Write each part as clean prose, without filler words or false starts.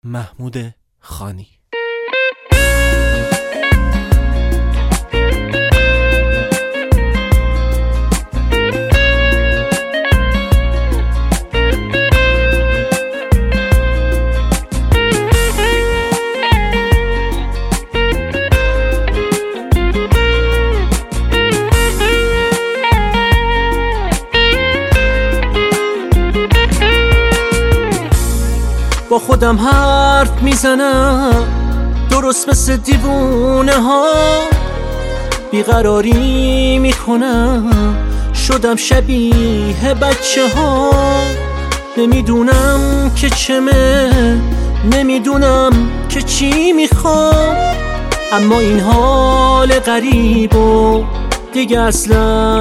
محمود خانی. با خودم حرف میزنم درست مثل دیوونه ها، بیقراری میکنم شدم شبیه بچه ها. نمیدونم که چمه، نمیدونم که چی میخوام، اما این حال غریب و دیگه اصلا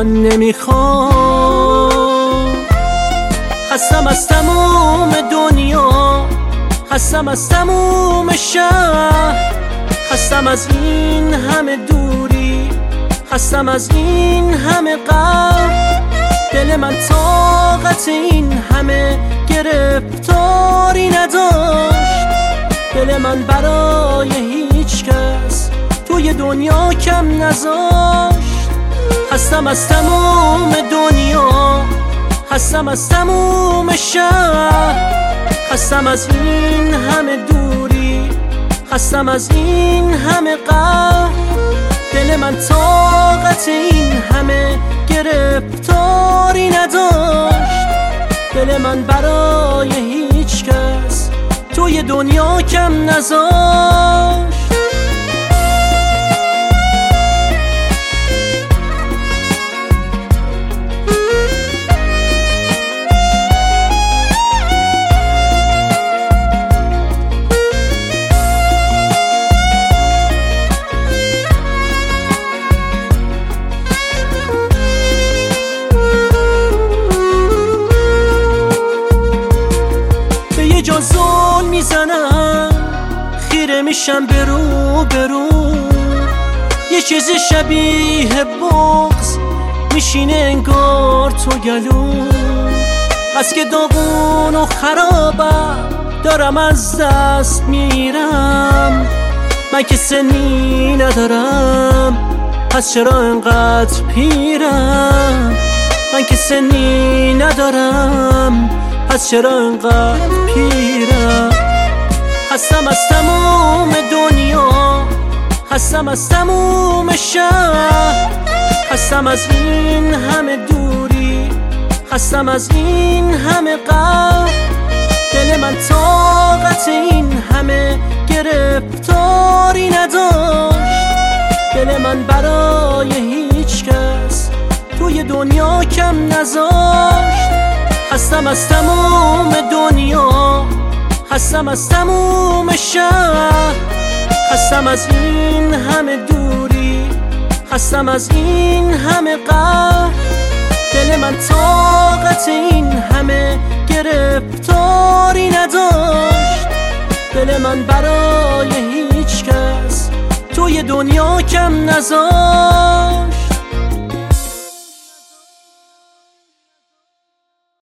نمیخوام. خستم از تموم دنیا، خستم از تموم شهر، خستم از این همه دوری، خستم از این همه غم. دل من طاقت این همه گرفتاری نداشت، دل من برای هیچ کس توی دنیا کم نذاشت. خستم از تموم دنیا، خستم از تموم شهر، خستم از این همه دوری، خستم از این همه غم. دل من طاقت این همه گرفتاری نداشت، دل من برای هیچ کس توی دنیا کم نذاشت. جا زل میزنم، خیره میشم برو برو، یه چیز شبیه بغض میشینه انگار تو گلو. از که داغون و خرابم دارم از دست میرم، من که سنی ندارم پس چرا انقدر پیرم. من که سنی ندارم پس چرا انقدر پیرم. خستم از تموم دنیا، خستم از تموم شهر، خستم از این همه دوری، خستم از این همه غم. دل من طاقت این همه گرفتاری نداشت، دل من برای هیچ کس توی دنیا کم نذاشت. خستم از تموم دنیا، خستم از تموم شهر، خستم از این همه دوری، خستم از این همه غم. دل من طاقت این همه گرفتاری نداشت، دل من برای هیچ کس توی دنیا کم نذاشت.